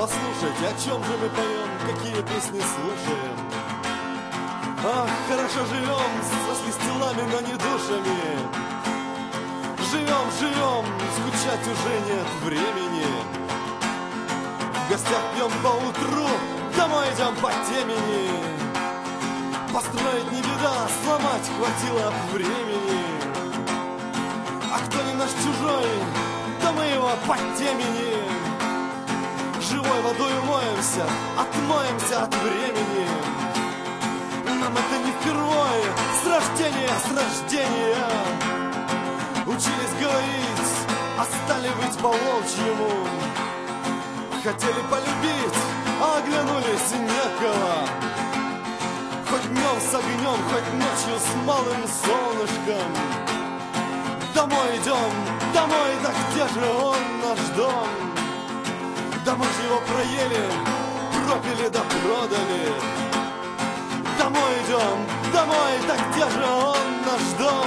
послушать, о чем же мы поем, какие песни слушаем. Ах, хорошо живем, сошлись телами, но не душами. Живем, живем, скучать уже нет времени. В гостях пьем по утру, домой идем по темени. Построить не беда, сломать хватило времени. А кто не наш чужой, то мы его по темени. Живой водой умоемся, отмоемся от времени. Нам это не впервые, с рождения. Учились говорить, а стали быть по-волчьему. Хотели полюбить, а оглянулись некого. Хоть днем с огнем, хоть ночью с малым солнышком. Домой идем, домой, да где же он, наш дом? Да мы же его проели, пропили да продали. Домой идем, домой, да где же он, наш дом?